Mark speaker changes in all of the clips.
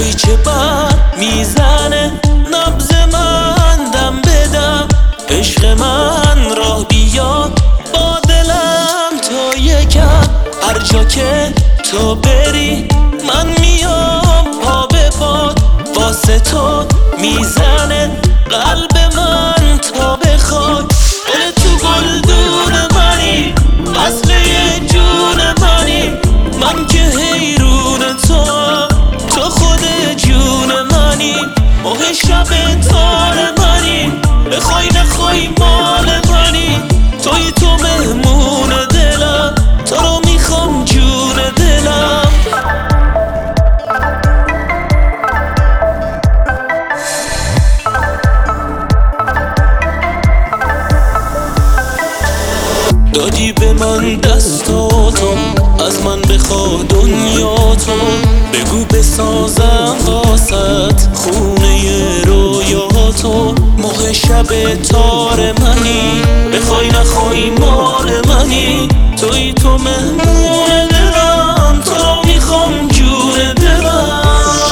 Speaker 1: وای چه بر میزنه نبض من دم بدم، عشق من راه بیا با دلم تا یکم. هر جا که تو بری من میام پا به پا، واسه تو میزنه قلب من تا بخواد. گل تو گلدون منی، اصل یه جون منی، من که حیرون تو خود جون منی. ماه شب تار منی، بخوای نخوای مال منی، توی تو مهمون دلم، تو رو میخوام جون دلم. دادی به من دستاتو، از من بخوا دنیا تو، بگو بسازم واسط خونه رویاتو. ماه شب تار منی، بخوای نخوای مال منی، توی تو مهمون دلم، تو رو میخوام جون دلم.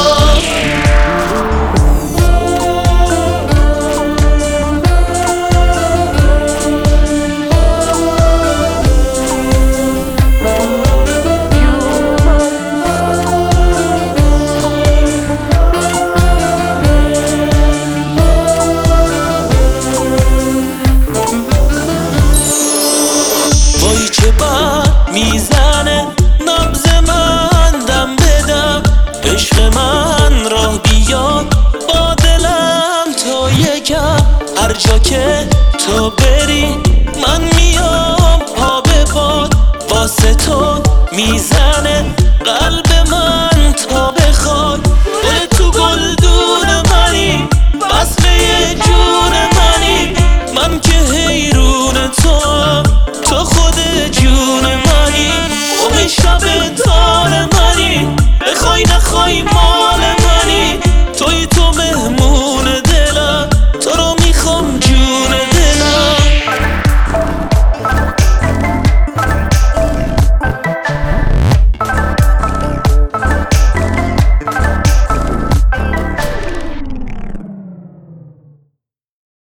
Speaker 1: وای چه بر میزنه نبض من دم بدم، عشق من راه بیا با دلم تا یکم. هر جا که تو بری من میام پا به پا، واسه تو میزنه قلب من تا بخواد. گل تو گلدون منی، اصل یه جون منی، من که حیرون تو خود جون منی. ماه شب تار منی، بخوای نخوای ما